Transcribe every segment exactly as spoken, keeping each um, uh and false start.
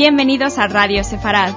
Bienvenidos a Radio Sefarad.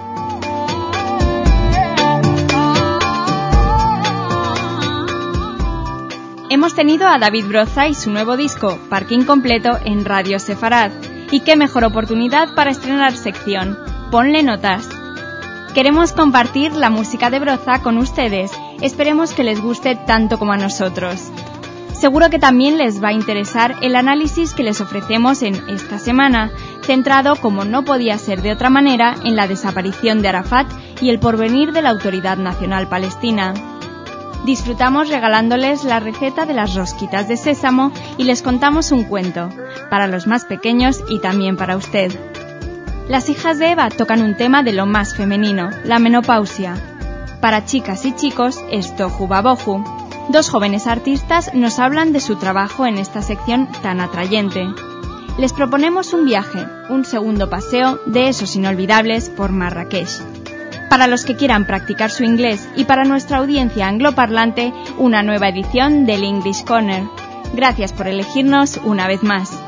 Hemos tenido a David Broza y su nuevo disco, Parking Completo, en Radio Sefarad. Y qué mejor oportunidad para estrenar sección, Ponle Notas. Queremos compartir la música de Broza con ustedes. Esperemos que les guste tanto como a nosotros. Seguro que también les va a interesar el análisis que les ofrecemos en esta semana, centrado, como no podía ser de otra manera, en la desaparición de Arafat y el porvenir de la Autoridad Nacional Palestina. Disfrutamos regalándoles la receta de las rosquitas de sésamo y les contamos un cuento, para los más pequeños y también para usted. Las hijas de Eva tocan un tema de lo más femenino, la menopausia. Para chicas y chicos es Tohu Vabohu. Dos jóvenes artistas nos hablan de su trabajo en esta sección tan atrayente. Les proponemos un viaje, un segundo paseo de esos inolvidables por Marrakech. Para los que quieran practicar su inglés y para nuestra audiencia angloparlante, una nueva edición del English Corner. Gracias por elegirnos una vez más.